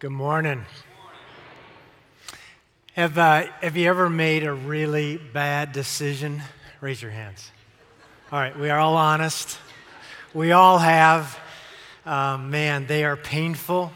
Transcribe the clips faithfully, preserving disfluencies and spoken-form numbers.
Good morning. Have, uh, have you ever made a really bad decision? Raise your hands. All right, we are all honest. We all have. Uh, man, they are painful.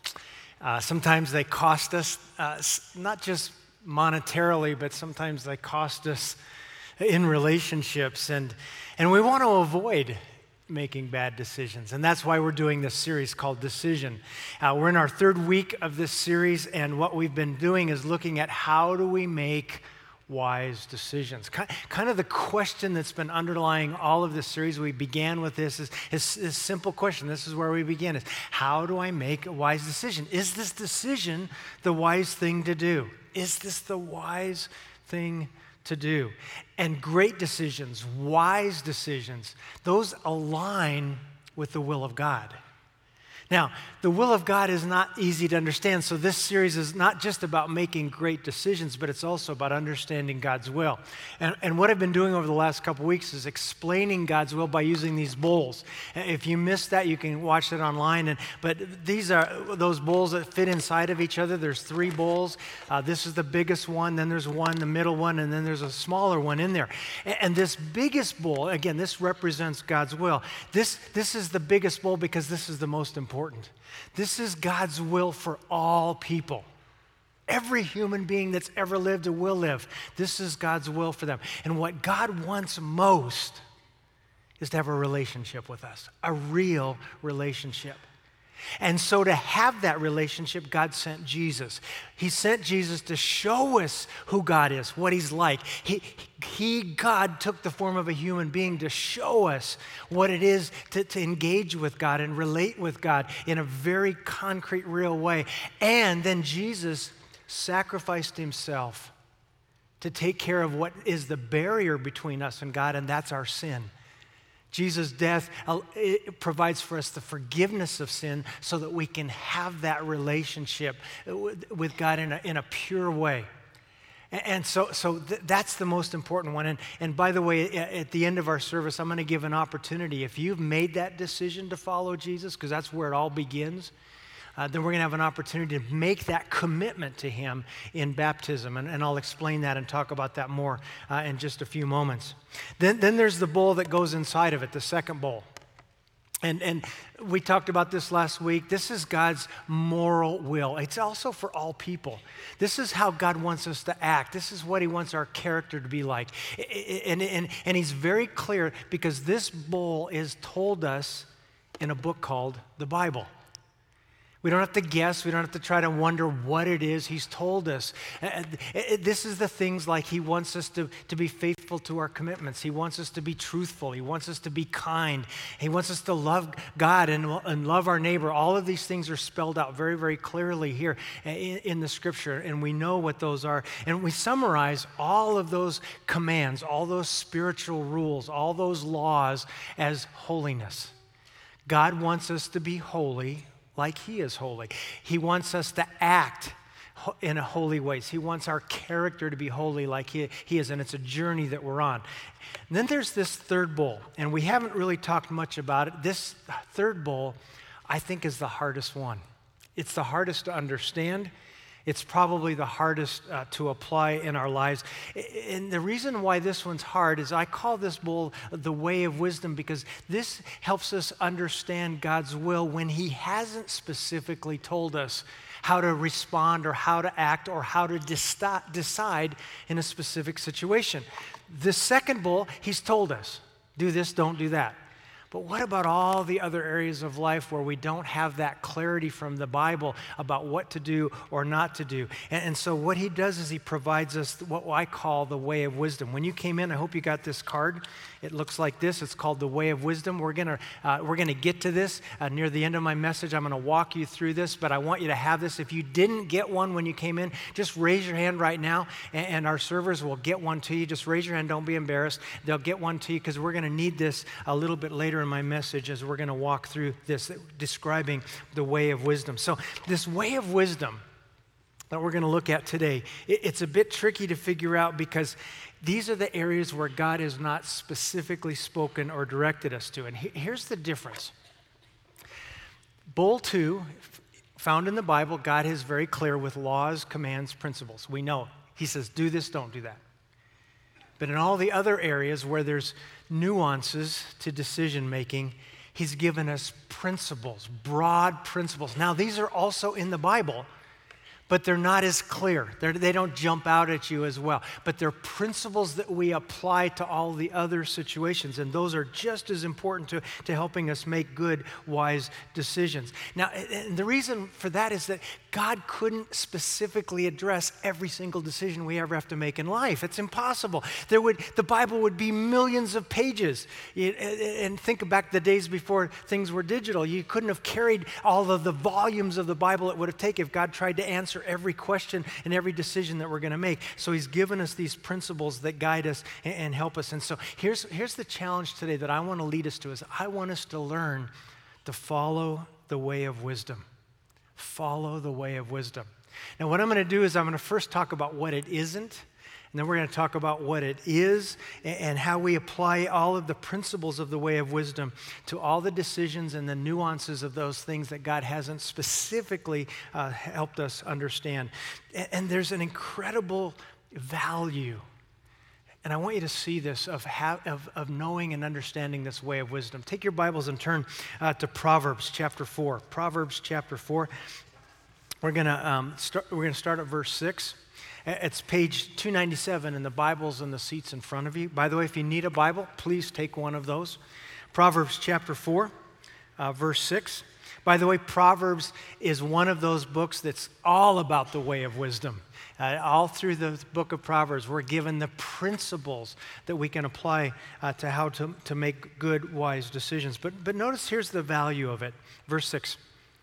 Uh, sometimes they cost us, uh, not just monetarily, but sometimes they cost us in relationships. And, and we want to avoid making bad decisions. And that's why we're doing this series called Decision. Uh, we're in our third week of this series, and what we've been doing is looking at how do we make wise decisions. Kind of the question that's been underlying all of this series, we began with this, is, is this simple question. This is where we begin, is how do I make a wise decision? Is this decision the wise thing to do? Is this the wise thing to do? And great decisions, wise decisions, those align with the will of God. Now, the will of God is not easy to understand, so this series is not just about making great decisions, but it's also about understanding God's will. And, and what I've been doing over the last couple weeks is explaining God's will by using these bowls. If you missed that, you can watch it online. And, but these are those bowls that fit inside of each other. There's three bowls. Uh, this is the biggest one, then there's one, the middle one, and then there's a smaller one in there. And, and this biggest bowl, again, this represents God's will. This, this is the biggest bowl because this is the most important. Important. This is God's will for all people. Every human being that's ever lived or will live, this is God's will for them. And what God wants most is to have a relationship with us, a real relationship. And so to have that relationship, God sent Jesus. He sent Jesus to show us who God is, what he's like. He, he God, took the form of a human being to show us what it is to, to engage with God and relate with God in a very concrete, real way. And then Jesus sacrificed himself to take care of what is the barrier between us and God, and that's our sin. Jesus' death it provides for us the forgiveness of sin so that we can have that relationship with God in a, in a pure way. And so, so th- that's the most important one. And, and by the way, at the end of our service, I'm going to give an opportunity. If you've made that decision to follow Jesus, because that's where it all begins, Uh, then we're going to have an opportunity to make that commitment to him in baptism. And, and I'll explain that and talk about that more uh, in just a few moments. Then, then there's the bowl that goes inside of it, the second bowl. And, and we talked about this last week. This is God's moral will. It's also for all people. This is how God wants us to act. This is what he wants our character to be like. And, and, and he's very clear because this bowl is told us in a book called the Bible. We don't have to guess. We don't have to try to wonder what it is. He's told us. Uh, this is the things like he wants us to, to be faithful to our commitments. He wants us to be truthful. He wants us to be kind. He wants us to love God and, and love our neighbor. All of these things are spelled out very, very clearly here in, in the scripture, and we know what those are. And we summarize all of those commands, all those spiritual rules, all those laws as holiness. God wants us to be holy like he is holy. He wants us to act in a holy ways. He wants our character to be holy like he, he is, and it's a journey that we're on. And then there's this third bowl, and we haven't really talked much about it. This third bowl, I think, is the hardest one. It's the hardest to understand. It's probably the hardest uh, to apply in our lives. And the reason why this one's hard is I call this bowl the way of wisdom because this helps us understand God's will when he hasn't specifically told us how to respond or how to act or how to deci- decide in a specific situation. The second bowl, he's told us, do this, don't do that. But what about all the other areas of life where we don't have that clarity from the Bible about what to do or not to do? And, and so what he does is he provides us what I call the way of wisdom. When you came in, I hope you got this card. It looks like this. It's called the way of wisdom. We're gonna uh, we're gonna get to this uh, near the end of my message. I'm gonna walk you through this, but I want you to have this. If you didn't get one when you came in, just raise your hand right now, and, and our servers will get one to you. Just raise your hand. Don't be embarrassed. They'll get one to you because we're gonna need this a little bit later in my message as we're going to walk through this, describing the way of wisdom. So this way of wisdom that we're going to look at today, it, it's a bit tricky to figure out because these are the areas where God has not specifically spoken or directed us to. And he, here's the difference. Bowl two found in the Bible, God is very clear with laws, commands, principles. We know. He says, do this, don't do that. But in all the other areas where there's nuances to decision making, he's given us principles, broad principles. Now, these are also in the Bible, but they're not as clear. They're, they don't jump out at you as well. But they're principles that we apply to all the other situations, and those are just as important to, to helping us make good, wise decisions. Now, and the reason for that is that God couldn't specifically address every single decision we ever have to make in life. It's impossible. There would, the Bible would be millions of pages. And think back the days before things were digital. You couldn't have carried all of the volumes of the Bible it would have taken if God tried to answer every question and every decision that we're going to make. So he's given us these principles that guide us and, and help us. And so here's, here's the challenge today that I want to lead us to is I want us to learn to follow the way of wisdom. Follow the way of wisdom. Now what I'm going to do is I'm going to first talk about what it isn't, and then we're going to talk about what it is and how we apply all of the principles of the way of wisdom to all the decisions and the nuances of those things that God hasn't specifically uh, helped us understand. And there's an incredible value, and I want you to see this, of, ha- of, of knowing and understanding this way of wisdom. Take your Bibles and turn uh, to Proverbs chapter four. Proverbs chapter four. We're going to um, start, we're going to start at verse six. It's page two ninety-seven in the Bibles and the seats in front of you. By the way, if you need a Bible, please take one of those. Proverbs chapter four, uh, verse six. By the way, Proverbs is one of those books that's all about the way of wisdom. Uh, all through the book of Proverbs, we're given the principles that we can apply uh, to how to, to make good, wise decisions. But, but notice here's the value of it. Verse six.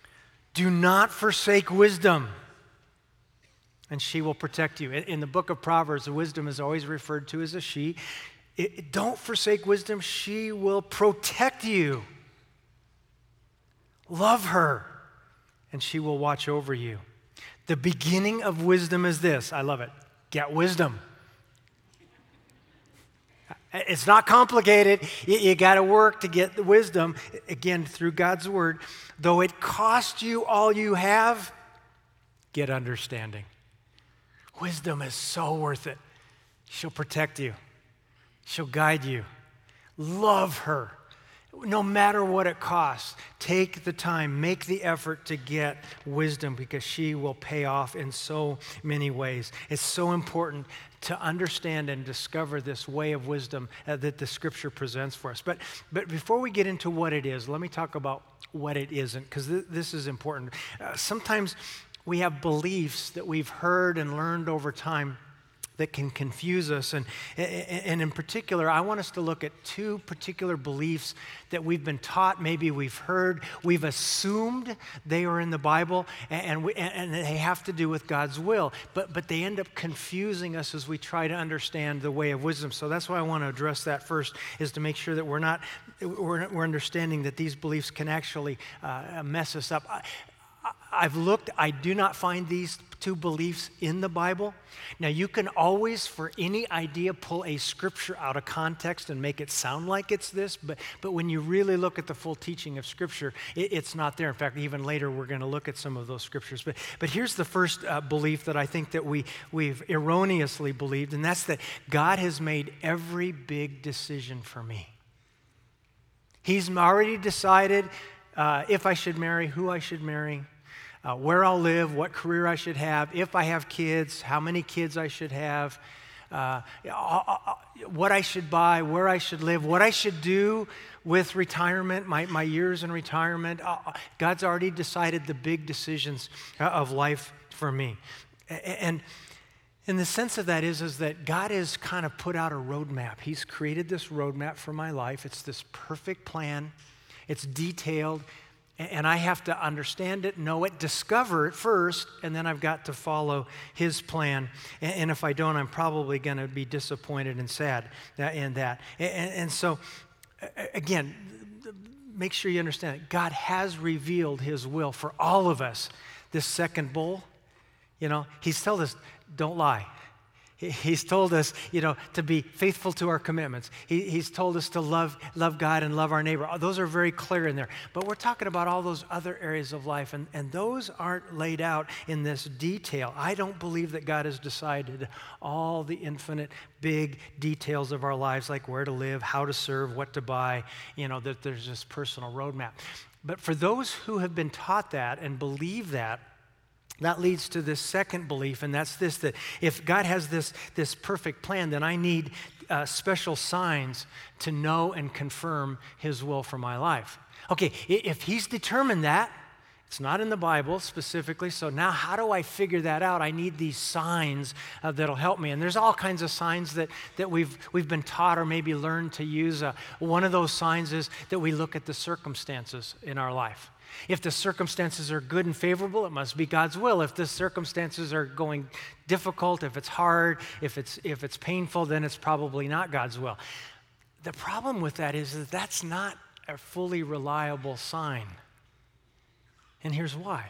Do not forsake wisdom, and she will protect you. In the book of Proverbs, wisdom is always referred to as a she. It, don't forsake wisdom. She will protect you. Love her, and she will watch over you. The beginning of wisdom is this. I love it. Get wisdom. It's not complicated. You, you got to work to get the wisdom, again, through God's word. Though it cost you all you have, get understanding. Wisdom is so worth it. She'll protect you. She'll guide you. Love her. No matter what it costs, take the time, make the effort to get wisdom because she will pay off in so many ways. It's so important to understand and discover this way of wisdom uh, that the Scripture presents for us. But, but before we get into what it is, let me talk about what it isn't, because th- this is important. Uh, sometimes we have beliefs that we've heard and learned over time that can confuse us. And, and in particular, I want us to look at two particular beliefs that we've been taught, maybe we've heard, we've assumed they are in the Bible, and, we, and they have to do with God's will. But, but they end up confusing us as we try to understand the way of wisdom. So that's why I want to address that first, is to make sure that we're not, we're, we're understanding that these beliefs can actually uh, mess us up. I, I've looked, I do not find these two beliefs in the Bible. Now, you can always, for any idea, pull a scripture out of context and make it sound like it's this, but, but when you really look at the full teaching of Scripture, it, it's not there. In fact, even later, we're going to look at some of those scriptures. But, but here's the first uh, belief that I think that we, we've erroneously believed, and that's that God has made every big decision for me. He's already decided uh, if I should marry, who I should marry, Uh, where I'll live, what career I should have, if I have kids, how many kids I should have, uh, what I should buy, where I should live, what I should do with retirement, my, my years in retirement. Uh, God's already decided the big decisions of life for me. And in the sense of that is, is that God has kind of put out a roadmap. He's created this roadmap for my life. It's this perfect plan. It's detailed. And I have to understand it, know it, discover it first, and then I've got to follow His plan. And if I don't, I'm probably going to be disappointed and sad in that. And so, again, make sure you understand it. God has revealed His will for all of us. This second bowl, you know, He's told us, don't lie. He- He's told us, you know, to be faithful to our commitments. He, he's told us to love, love God and love our neighbor. Those are very clear in there. But we're talking about all those other areas of life, and, and those aren't laid out in this detail. I don't believe that God has decided all the infinite big details of our lives, like where to live, how to serve, what to buy, you know, that there's this personal roadmap. But for those who have been taught that and believe that, that leads to this second belief, and that's this, that if God has this, this perfect plan, then I need uh, special signs to know and confirm his will for my life. Okay, if he's determined that, it's not in the Bible specifically, so now how do I figure that out? I need these signs uh, that'll help me. And there's all kinds of signs that, that we've, we've been taught or maybe learned to use. Uh, one of those signs is that we look at the circumstances in our life. If the circumstances are good and favorable, it must be God's will. If the circumstances are going difficult, if it's hard, if it's, if it's painful, then it's probably not God's will. The problem with that is that that's not a fully reliable sign. And here's why.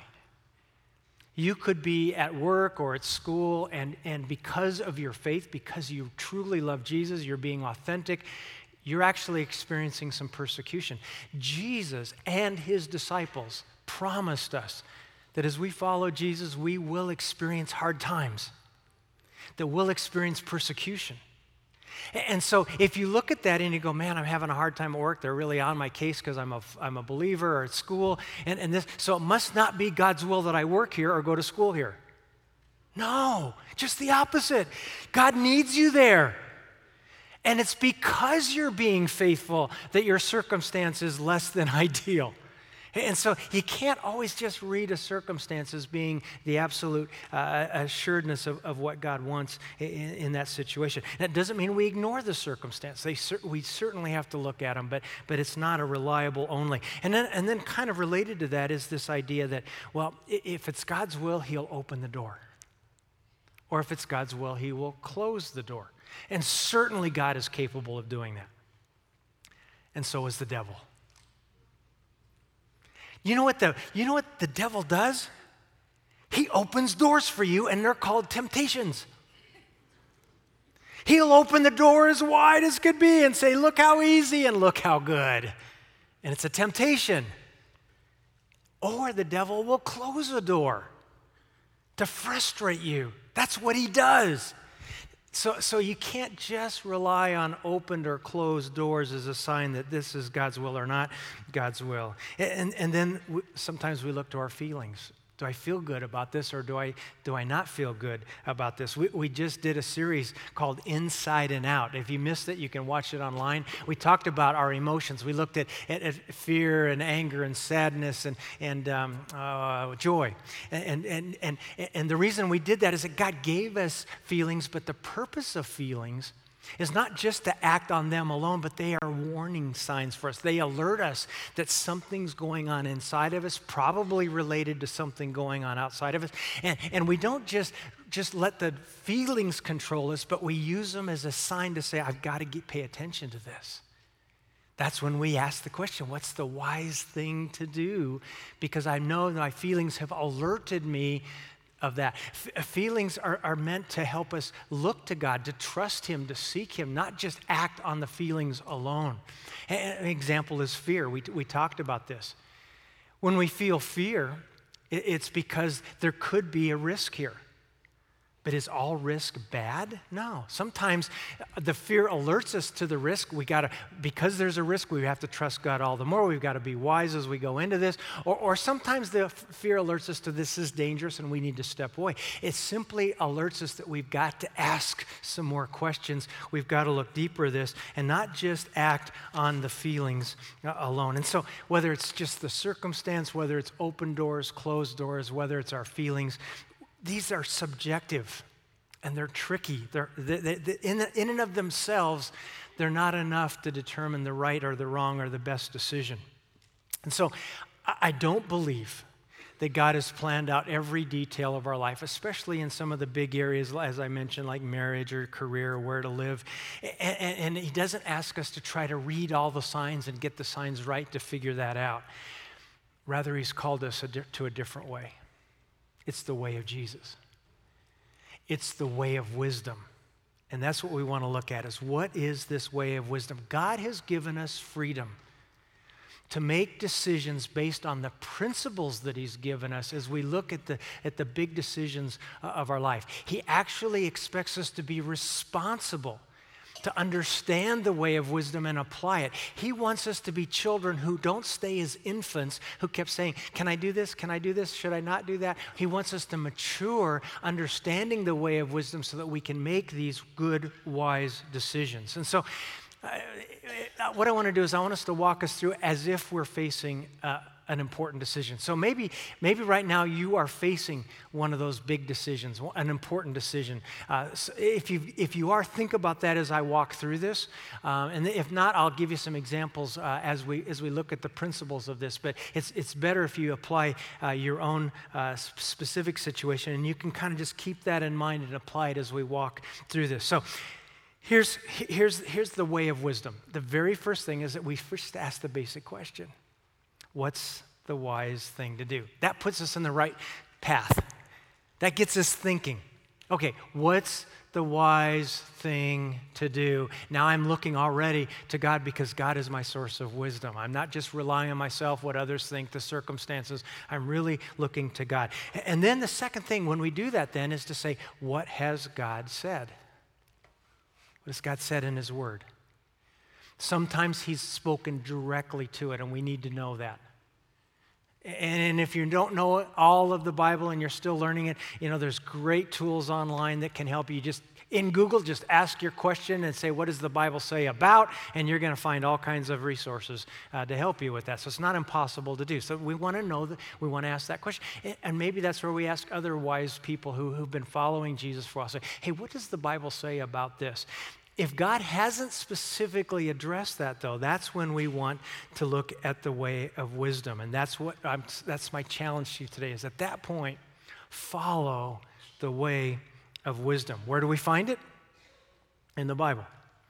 You could be at work or at school, and, and because of your faith, because you truly love Jesus, you're being authentic, you're actually experiencing some persecution. Jesus and his disciples promised us that as we follow Jesus, we will experience hard times, that we'll experience persecution. And so if you look at that and you go, man, I'm having a hard time at work, they're really on my case because I'm a, I'm a believer, or at school, and, and this, so it must not be God's will that I work here or go to school here. No, just the opposite. God needs you there. And it's because you're being faithful that your circumstance is less than ideal. And so you can't always just read a circumstance as being the absolute uh, assuredness of, of what God wants in, in that situation. That doesn't mean we ignore the circumstance. They cer- we certainly have to look at them, but, but it's not a reliable only. And then, and then kind of related to that is this idea that, well, if it's God's will, he'll open the door. Or if it's God's will, he will close the door. And certainly God is capable of doing that. And so is the devil. You know what the, you know what the devil does? He opens doors for you, and they're called temptations. He'll open the door as wide as could be and say, look how easy and look how good. And it's a temptation. Or the devil will close the door to frustrate you. That's what he does. So, so you can't just rely on opened or closed doors as a sign that this is God's will or not God's will. And, and then we, sometimes we look to our feelings. Do I feel good about this, or do I do I not feel good about this? We, we just did a series called Inside and Out. If you missed it, you can watch it online. We talked about our emotions. We looked at, at, at fear and anger and sadness and, and um, uh, joy. And, and, and, and the reason we did that is that God gave us feelings, but the purpose of feelings is not just to act on them alone, but they are warning signs for us. They alert us that something's going on inside of us, probably related to something going on outside of us. And, and we don't just, just let the feelings control us, but we use them as a sign to say, I've got to get, pay attention to this. That's when we ask the question, what's the wise thing to do? Because I know that my feelings have alerted me of that. F- feelings are, are meant to help us look to God, to trust him, to seek him, not just act on the feelings alone. And an example is fear. We, we talked about this. When we feel fear, it, it's because there could be a risk here. But is all risk bad? No. Sometimes the fear alerts us to the risk. We got to, because there's a risk, we have to trust God all the more. We've got to be wise as we go into this. Or, or sometimes the fear alerts us to this is dangerous and we need to step away. It simply alerts us that we've got to ask some more questions. We've got to look deeper at this and not just act on the feelings alone. And so whether it's just the circumstance, whether it's open doors, closed doors, whether it's our feelings, these are subjective, and they're tricky. They're, they, they, they, in, in and of themselves, they're not enough to determine the right or the wrong or the best decision. And so I, I don't believe that God has planned out every detail of our life, especially in some of the big areas, as I mentioned, like marriage or career or where to live. And, and, and he doesn't ask us to try to read all the signs and get the signs right to figure that out. Rather, he's called us a di- to a different way. It's the way of Jesus. It's the way of wisdom. And that's what we want to look at, is what is this way of wisdom? God has given us freedom to make decisions based on the principles that he's given us as we look at the, at the big decisions of our life. He actually expects us to be responsible, to understand the way of wisdom and apply it. He wants us to be children who don't stay as infants who kept saying, can I do this? Can I do this? Should I not do that? He wants us to mature understanding the way of wisdom so that we can make these good, wise decisions. And so uh, what I want to do is I want us to walk us through as if we're facing uh, an important decision. So maybe maybe right now you are facing one of those big decisions, an important decision. Uh, so if you if you are, think about that as I walk through this. Um, and if not, I'll give you some examples uh, as we as we look at the principles of this. But it's it's better if you apply uh, your own uh, specific situation, and you can kind of just keep that in mind and apply it as we walk through this. So here's here's here's the way of wisdom. The very first thing is that we first ask the basic question. What's the wise thing to do? That puts us in the right path. That gets us thinking. Okay, what's the wise thing to do? Now I'm looking already to God because God is my source of wisdom. I'm not just relying on myself, what others think, the circumstances. I'm really looking to God. And then the second thing when we do that then is to say, what has God said? What has God said in his word? Sometimes he's spoken directly to it, and we need to know that. And if you don't know all of the Bible and you're still learning it, you know, there's great tools online that can help you. Just in Google, just ask your question and say, what does the Bible say about? And you're going to find all kinds of resources uh, to help you with that. So it's not impossible to do. So we want to know that, we want to ask that question. And maybe that's where we ask other wise people who, who've been following Jesus for a while, say, hey, what does the Bible say about this? If God hasn't specifically addressed that, though, that's when we want to look at the way of wisdom. And that's what I'm, that's my challenge to you today, is at that point, follow the way of wisdom. Where do we find it? In the Bible.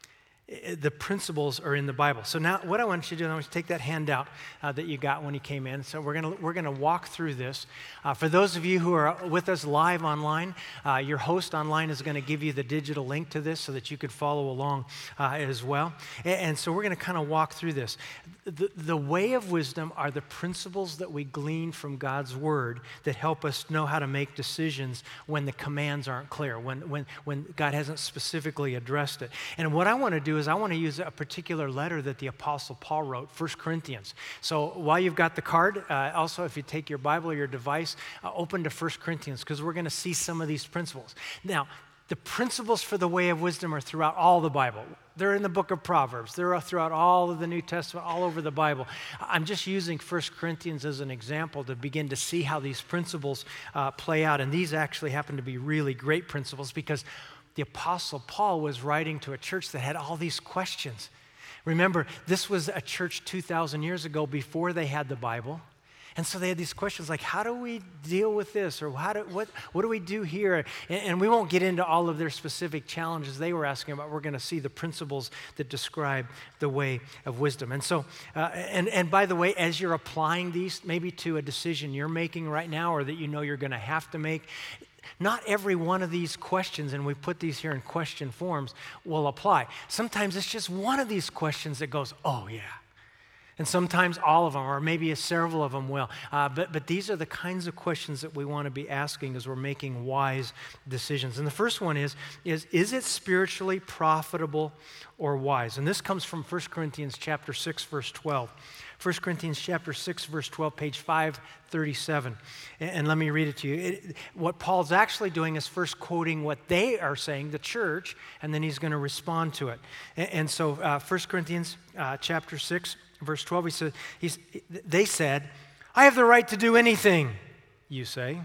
The principles are in the Bible. So now what I want you to do, I want you to take that handout uh, that you got when you came in. So we're going we're gonna walk through this. Uh, for those of you who are with us live online, uh, your host online is going to give you the digital link to this so that you could follow along uh, as well. And, and so we're going to kind of walk through this. The, the way of wisdom are the principles that we glean from God's word that help us know how to make decisions when the commands aren't clear, when, when, when God hasn't specifically addressed it. And what I want to do is I want to use a particular letter that the Apostle Paul wrote, First Corinthians. So while you've got the card, uh, also if you take your Bible or your device, uh, open to First Corinthians, because we're going to see some of these principles. Now, the principles for the way of wisdom are throughout all the Bible. They're in the book of Proverbs. They're throughout all of the New Testament, all over the Bible. I'm just using First Corinthians as an example to begin to see how these principles uh, play out. And these actually happen to be really great principles because the Apostle Paul was writing to a church that had all these questions. Remember, this was a church two thousand years ago before they had the Bible. And so they had these questions like, how do we deal with this? Or how do, what, what do we do here? And, and we won't get into all of their specific challenges they were asking about. We're going to see the principles that describe the way of wisdom. And so, uh, and, and by the way, as you're applying these maybe to a decision you're making right now or that you know you're going to have to make, not every one of these questions, and we put these here in question forms, will apply. Sometimes it's just one of these questions that goes, oh yeah. And sometimes all of them, or maybe several of them will. Uh, but, but these are the kinds of questions that we want to be asking as we're making wise decisions. And the first one is, is, is it spiritually profitable or wise? And this comes from First Corinthians chapter six, verse twelve. First Corinthians chapter six, verse twelve, page five thirty-seven. And, and let me read it to you. It, what Paul's actually doing is first quoting what they are saying, the church, and then he's going to respond to it. And, and so uh, First Corinthians uh, chapter six, verse twelve, he says, he's, they said, I have the right to do anything, you say.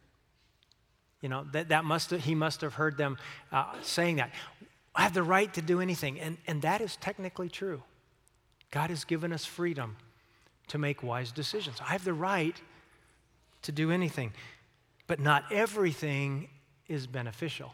You know, that, that must have, he must have heard them uh, saying that. I have the right to do anything. And, and that is technically true. God has given us freedom to make wise decisions. I have the right to do anything, but not everything is beneficial.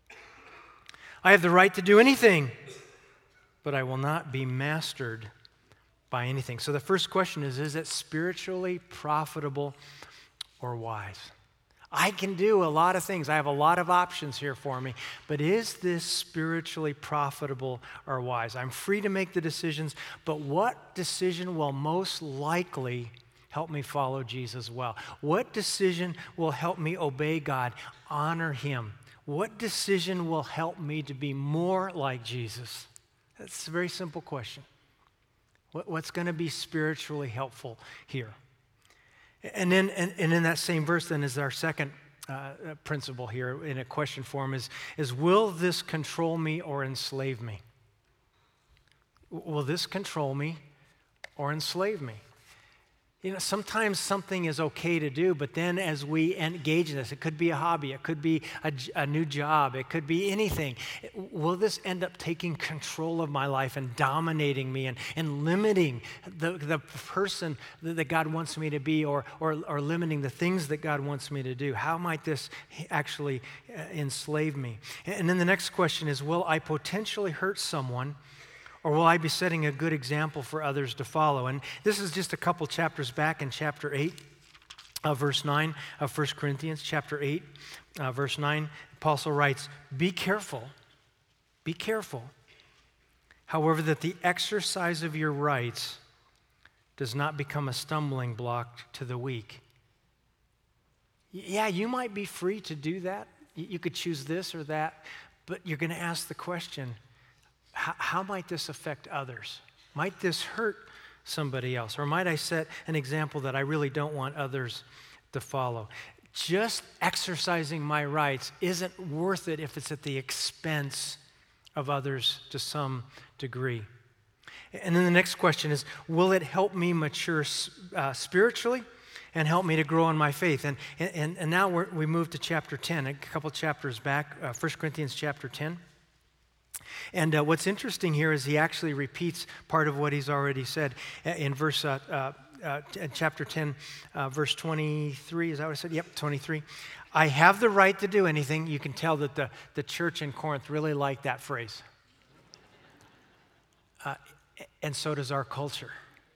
I have the right to do anything, but I will not be mastered by anything. So the first question is, is it spiritually profitable or wise? I can do a lot of things. I have a lot of options here for me. But is this spiritually profitable or wise? I'm free to make the decisions, but what decision will most likely help me follow Jesus well? What decision will help me obey God, honor Him? What decision will help me to be more like Jesus? That's a very simple question. What's going to be spiritually helpful here? And then, and, and in that same verse, then, is our second uh, principle here in a question form is, is, will this control me or enslave me? Will this control me or enslave me? You know, sometimes something is okay to do, but then as we engage in this, it could be a hobby, it could be a, a new job, it could be anything. Will this end up taking control of my life and dominating me and, and limiting the, the person that God wants me to be, or, or, or limiting the things that God wants me to do? How might this actually uh, enslave me? And then the next question is, will I potentially hurt someone, or will I be setting a good example for others to follow? And this is just a couple chapters back in chapter eight, uh, verse nine of First Corinthians, chapter eight, uh, verse nine. Apostle writes, be careful, be careful, however, that the exercise of your rights does not become a stumbling block to the weak. Yeah, you might be free to do that. You could choose this or that, but you're going to ask the question, How, how might this affect others? Might this hurt somebody else? Or might I set an example that I really don't want others to follow? Just exercising my rights isn't worth it if it's at the expense of others to some degree. And then the next question is, will it help me mature uh, spiritually and help me to grow in my faith? And, and, and now we're, we move to chapter ten, a couple chapters back, uh, First Corinthians chapter ten. And uh, what's interesting here is he actually repeats part of what he's already said in verse uh, uh, uh, chapter ten, uh, verse twenty-three. Is that what I said? Yep, twenty-three. I have the right to do anything. You can tell that the, the church in Corinth really liked that phrase. Uh, and so does our culture.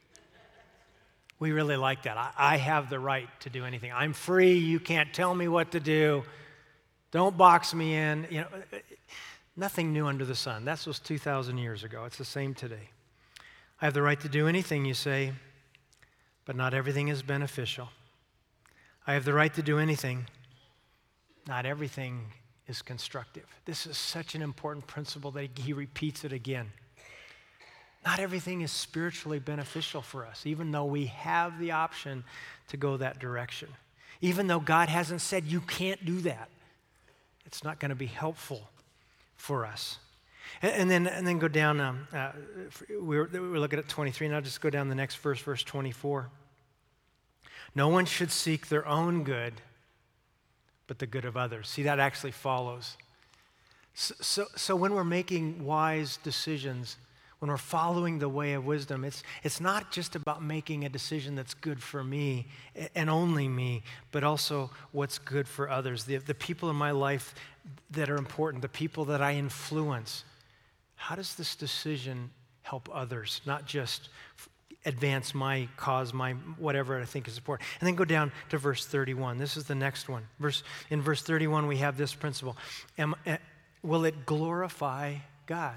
We really like that. I, I have the right to do anything. I'm free. You can't tell me what to do. Don't box me in. You know. Nothing new under the sun. That was two thousand years ago. It's the same today. I have the right to do anything, you say, but not everything is beneficial. I have the right to do anything. Not everything is constructive. This is such an important principle that he repeats it again. Not everything is spiritually beneficial for us, even though we have the option to go that direction. Even though God hasn't said you can't do that, it's not going to be helpful for us. And, and then and then go down, um, uh, we're, we're looking at twenty-three, and I'll just go down the next verse, verse twenty-four. No one should seek their own good, but the good of others. See, that actually follows. So, so, so when we're making wise decisions, when we're following the way of wisdom, it's, it's not just about making a decision that's good for me and only me, but also what's good for others, the, the people in my life that are important, the people that I influence. How does this decision help others, not just advance my cause, my whatever I think is important? And then go down to verse thirty-one. This is the next one. Verse, in verse thirty-one, we have this principle. Am, uh, will it glorify God?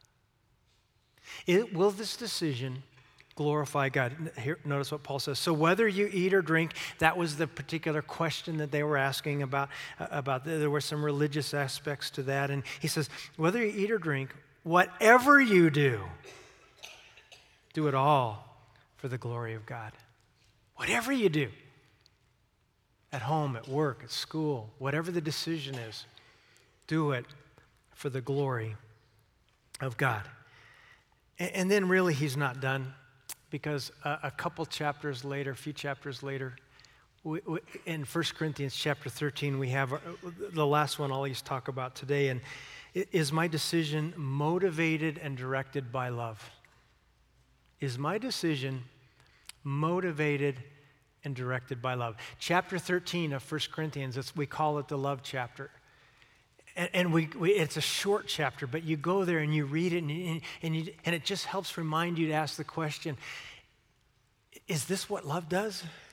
It, will this decision glorify God? Here, notice what Paul says. So whether you eat or drink, that was the particular question that they were asking about. Uh, about there were some religious aspects to that. And he says, whether you eat or drink, whatever you do, do it all for the glory of God. Whatever you do, at home, at work, at school, whatever the decision is, do it for the glory of God. And then really he's not done, because a, a couple chapters later, a few chapters later, we, we, in First Corinthians chapter thirteen, we have our, the last one I'll always talk about today. And is my decision motivated and directed by love? Is my decision motivated and directed by love? Chapter thirteen of First Corinthians, it's, we call it the love chapter. And, and we, we, it's a short chapter, but you go there and you read it, and, you, and, you, and it just helps remind you to ask the question, is this what love does?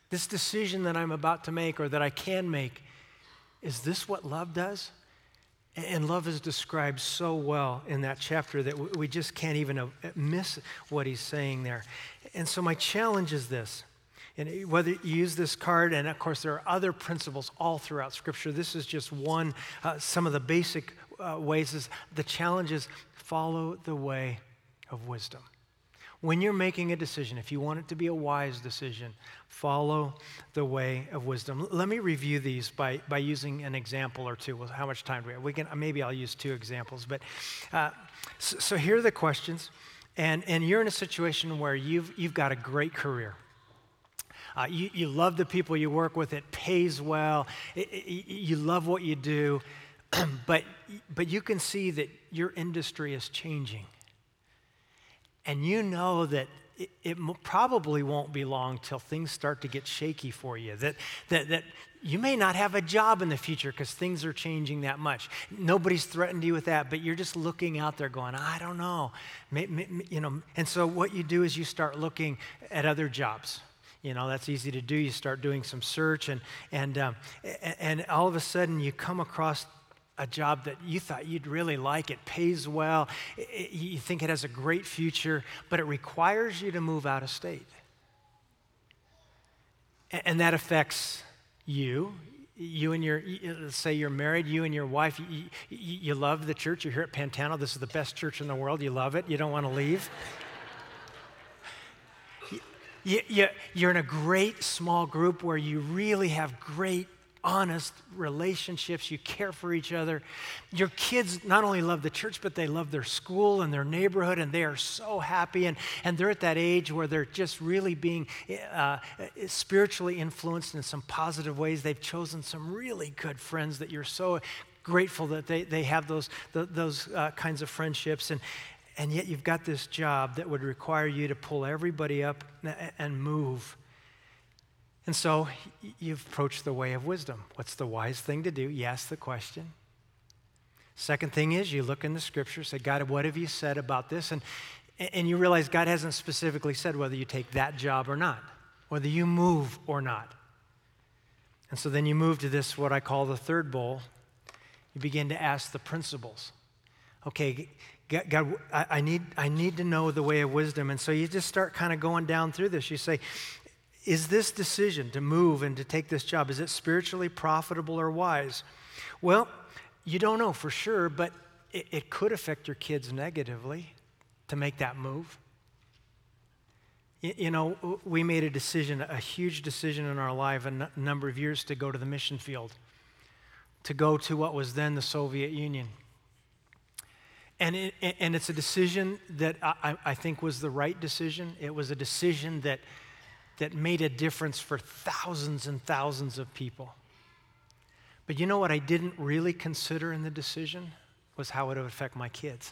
This decision that I'm about to make or that I can make, is this what love does? And love is described so well in that chapter that we just can't even miss what he's saying there. And so my challenge is this. And whether you use this card, and of course there are other principles all throughout Scripture. This is just one, uh, some of the basic uh, ways. Is the challenge is follow the way of wisdom. When you're making a decision, if you want it to be a wise decision, follow the way of wisdom. Let me review these by, by using an example or two. Well, how much time do we have? We can, maybe I'll use two examples. But uh, so, so here are the questions. And, and you're in a situation where you've, you've got a great career. Uh, you, you love the people you work with. It pays well. It, it, you love what you do. but, but you can see that your industry is changing. And you know that it, it probably won't be long till things start to get shaky for you. That, that, that you may not have a job in the future because things are changing that much. Nobody's threatened you with that, but you're just looking out there going, I don't know. May, may, you know. And so what you do is you start looking at other jobs. You know, that's easy to do. You start doing some search, and, and, um, and all of a sudden you come across a job that you thought you'd really like. It pays well. It, it, you think it has a great future, but it requires you to move out of state. And, and that affects you. You and your, let's say you're married, you and your wife, you, you, you love the church. You're here at Pantano. This is the best church in the world. You love it. You don't want to leave. you, you, you're in a great small group where you really have great honest relationships. You care for each other. Your kids not only love the church, but they love their school and their neighborhood, and they are so happy. And, and they're at that age where they're just really being uh, spiritually influenced in some positive ways. They've chosen some really good friends that you're so grateful that they, they have those, the, those uh, kinds of friendships. And, and yet you've got this job that would require you to pull everybody up and move. And so you've approached the way of wisdom. What's the wise thing to do? You ask the question. Second thing is you look in the Scripture, say, God, what have you said about this? And, and you realize God hasn't specifically said whether you take that job or not, whether you move or not. And so then you move to this, what I call the third bowl. You begin to ask the principles. Okay, God, God I, I, need, I need to know the way of wisdom. And so you just start kind of going down through this. You say, is this decision to move and to take this job, is it spiritually profitable or wise? Well, you don't know for sure, but it, it could affect your kids negatively to make that move. You, you know, we made a decision, a huge decision in our life a n- number of years to go to the mission field, to go to what was then the Soviet Union. And, it, and it's a decision that I, I think was the right decision. It was a decision that that made a difference for thousands and thousands of people. But you know what I didn't really consider in the decision was how it would affect my kids.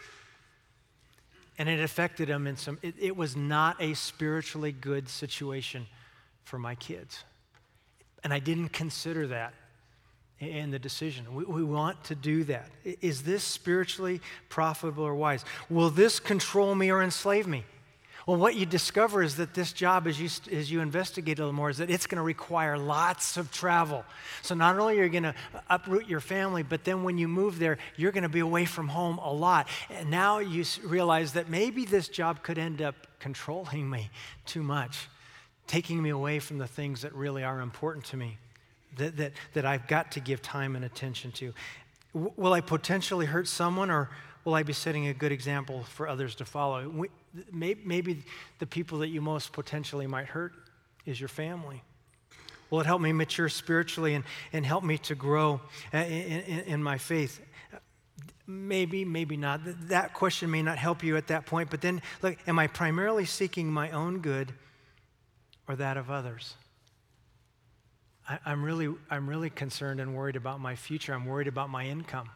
And it affected them in some, it, it was not a spiritually good situation for my kids. And I didn't consider that in the decision. We, we want to do that. Is this spiritually profitable or wise? Will this control me or enslave me? Well, what you discover is that this job, as you, as you investigate a little more, is that it's going to require lots of travel. So not only are you going to uproot your family, but then when you move there, you're going to be away from home a lot. And now you realize that maybe this job could end up controlling me too much, taking me away from the things that really are important to me, that, that, that I've got to give time and attention to. W- will I potentially hurt someone, or will I be setting a good example for others to follow? We, Maybe the people that you most potentially might hurt is your family. Will it help me mature spiritually and, and help me to grow in, in, in my faith? Maybe, maybe not. That question may not help you at that point, but then, look, am I primarily seeking my own good or that of others? I, I'm really, I'm really concerned and worried about my future. I'm worried about my income.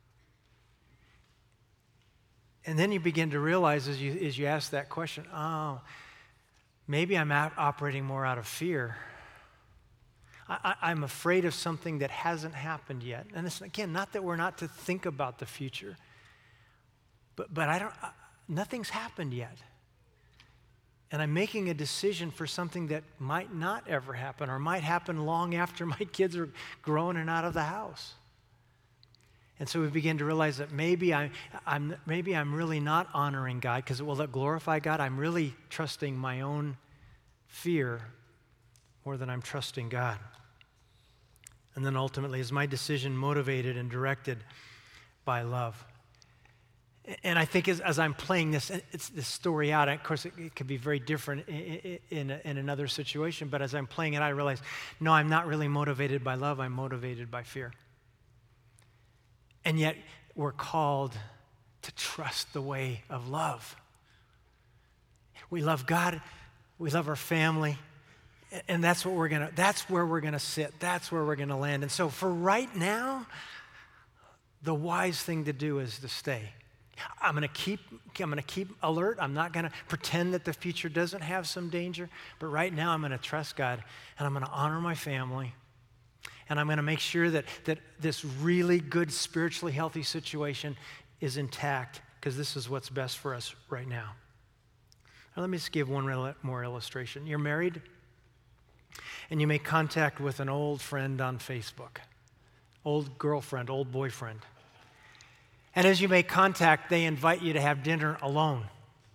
And then you begin to realize as you, as you ask that question, oh, maybe I'm out operating more out of fear. I, I, I'm afraid of something that hasn't happened yet. And it's, again, not that we're not to think about the future, but, but I don't, uh, nothing's happened yet. and I'm making a decision for something that might not ever happen or might happen long after my kids are grown and out of the house. And so we begin to realize that maybe, I, I'm, maybe I'm really not honoring God, because will it glorify God? I'm really trusting my own fear more than I'm trusting God. And then ultimately, is my decision motivated and directed by love? And I think as, as I'm playing this, it's this story out, of course, it, it could be very different in, in, in another situation, but as I'm playing it, I realize, no, I'm not really motivated by love, I'm motivated by fear. And yet, we're called to trust the way of love. We love God, we love our family, and that's what we're gonna, that's where we're gonna sit, that's where we're gonna land. And so for right now, the wise thing to do is to stay. I'm gonna keep, I'm gonna keep alert. I'm not gonna pretend that the future doesn't have some danger, but right now I'm gonna trust God, and I'm gonna honor my family, and I'm gonna make sure that, that this really good, spiritually healthy situation is intact, because this is what's best for us right now. Now, let me just give one more illustration. You're married, and you make contact with an old friend on Facebook, old girlfriend, old boyfriend. And as you make contact, they invite you to have dinner alone.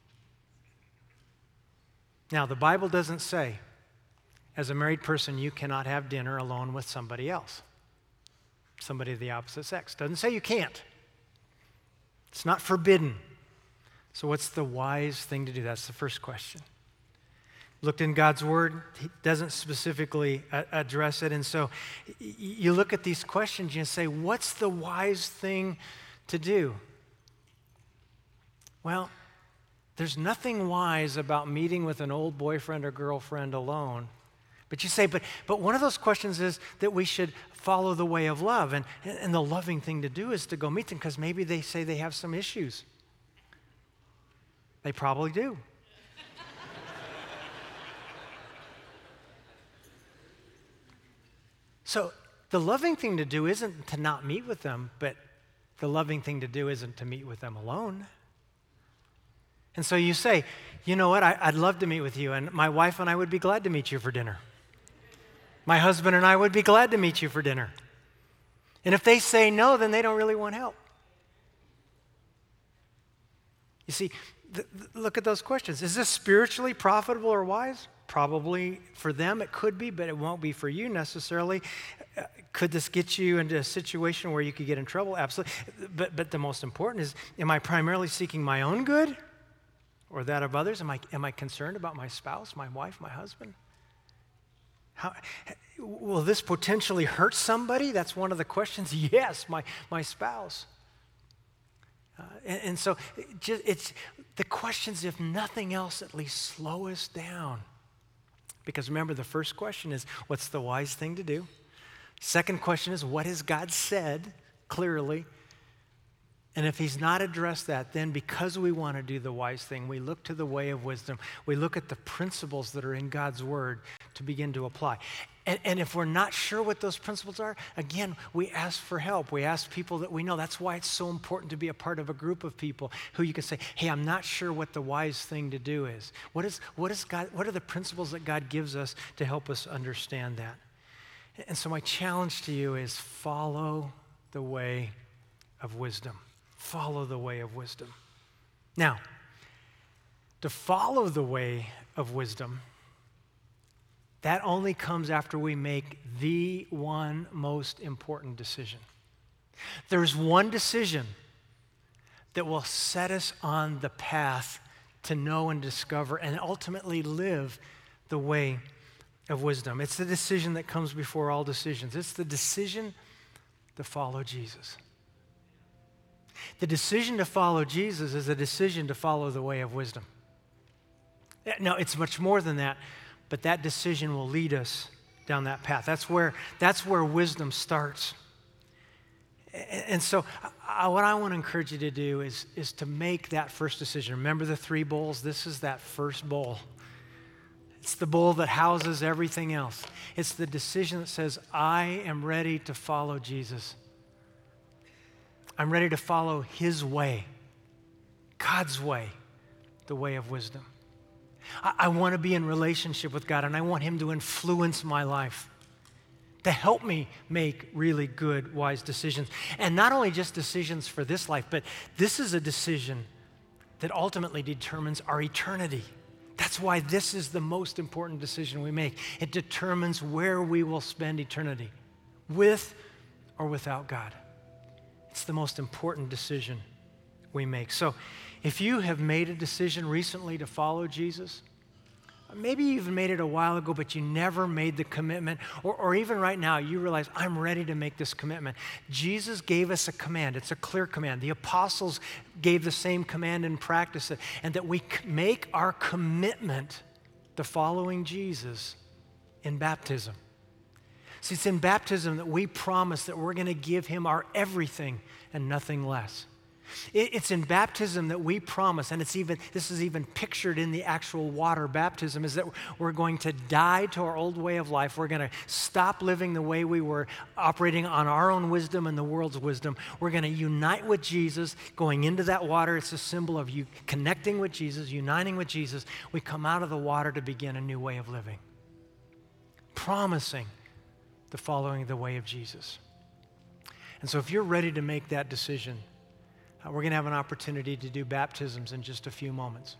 Now, the Bible doesn't say, as a married person, you cannot have dinner alone with somebody else, somebody of the opposite sex. Doesn't say you can't. It's not forbidden. So what's the wise thing to do? That's the first question. Looked in God's Word, He doesn't specifically a- address it. And so y- you look at these questions and you say, what's the wise thing to do? Well, there's nothing wise about meeting with an old boyfriend or girlfriend alone. But you say, but but one of those questions is that we should follow the way of love. And, and the loving thing to do is to go meet them, because maybe they say they have some issues. They probably do. So the loving thing to do isn't to not meet with them, but the loving thing to do isn't to meet with them alone. And so you say, you know what, I, I'd love to meet with you, and my wife and I would be glad to meet you for dinner. My husband and I would be glad to meet you for dinner. And if they say no, then they don't really want help. You see, th- th- look at those questions. Is this spiritually profitable or wise? Probably for them it could be, but it won't be for you necessarily. Uh, could this get you into a situation where you could get in trouble? Absolutely. But, but the most important is, am I primarily seeking my own good or that of others? Am I, am I concerned about my spouse, my wife, my husband? How, will this potentially hurt somebody? That's one of the questions. Yes, my, my spouse. Uh, and, and so it just, it's the questions, if nothing else, at least slow us down. Because remember, the first question is, what's the wise thing to do? Second question is, what has God said clearly? And if he's not addressed that, then because we want to do the wise thing, we look to the way of wisdom. We look at the principles that are in God's Word to begin to apply. And, and if we're not sure what those principles are, again, we ask for help. We ask people that we know. That's why it's so important to be a part of a group of people who you can say, hey, I'm not sure what the wise thing to do is. What is, what is God, what are the principles that God gives us to help us understand that? And so my challenge to you is follow the way of wisdom. Follow the way of wisdom. Now, to follow the way of wisdom, that only comes after we make the one most important decision. There's one decision that will set us on the path to know and discover and ultimately live the way of wisdom. It's the decision that comes before all decisions. It's the decision to follow Jesus. The decision to follow Jesus is a decision to follow the way of wisdom. No, it's much more than that, but that decision will lead us down that path. That's where, that's where wisdom starts. And so I, what I want to encourage you to do is, is to make that first decision. Remember the three bowls? This is that first bowl. It's the bowl that houses everything else. It's the decision that says, I am ready to follow Jesus. I'm ready to follow his way, God's way, the way of wisdom. I, I want to be in relationship with God, and I want him to influence my life, to help me make really good, wise decisions. And not only just decisions for this life, but this is a decision that ultimately determines our eternity. That's why this is the most important decision we make. It determines where we will spend eternity, with or without God. It's the most important decision we make. So if you have made a decision recently to follow Jesus, maybe you even made it a while ago, but you never made the commitment, or, or even right now, you realize, I'm ready to make this commitment. Jesus gave us a command. It's a clear command. The apostles gave the same command and practice it, and that we make our commitment to following Jesus in baptism. See, it's in baptism that we promise that we're going to give him our everything and nothing less. It's in baptism that we promise, and it's even, this is even pictured in the actual water baptism, is that we're going to die to our old way of life. We're going to stop living the way we were, operating on our own wisdom and the world's wisdom. We're going to unite with Jesus, going into that water. It's a symbol of you connecting with Jesus, uniting with Jesus. We come out of the water to begin a new way of living, promising the following the way of Jesus. And so if you're ready to make that decision, Uh, we're going to have an opportunity to do baptisms in just a few moments.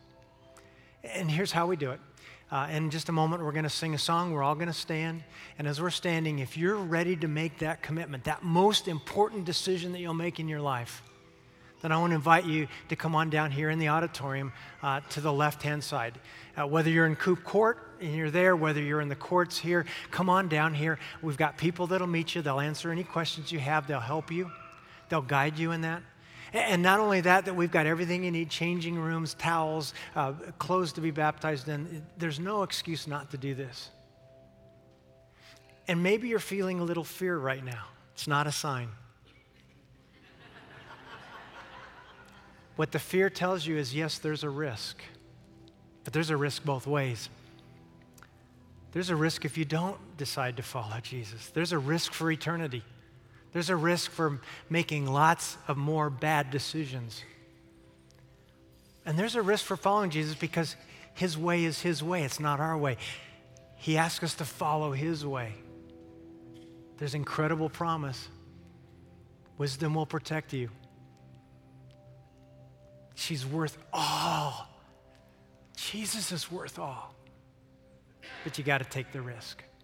And here's how we do it. Uh, in just a moment, we're going to sing a song. We're all going to stand. And as we're standing, if you're ready to make that commitment, that most important decision that you'll make in your life, then I want to invite you to come on down here in the auditorium uh, to the left-hand side. Uh, whether you're in Coop Court and you're there, whether you're in the courts here, come on down here. We've got people that'll meet you. They'll answer any questions you have. They'll help you. They'll guide you in that. And not only that, that we've got everything you need, changing rooms, towels, uh, clothes to be baptized in. There's no excuse not to do this. And maybe you're feeling a little fear right now. It's not a sign. What the fear tells you is, yes, there's a risk. But there's a risk both ways. There's a risk if you don't decide to follow Jesus. There's a risk for eternity. There's a risk for making lots of more bad decisions. And there's a risk for following Jesus because his way is his way. It's not our way. He asks us to follow his way. There's incredible promise. Wisdom will protect you. She's worth all. Jesus is worth all. But you got to take the risk.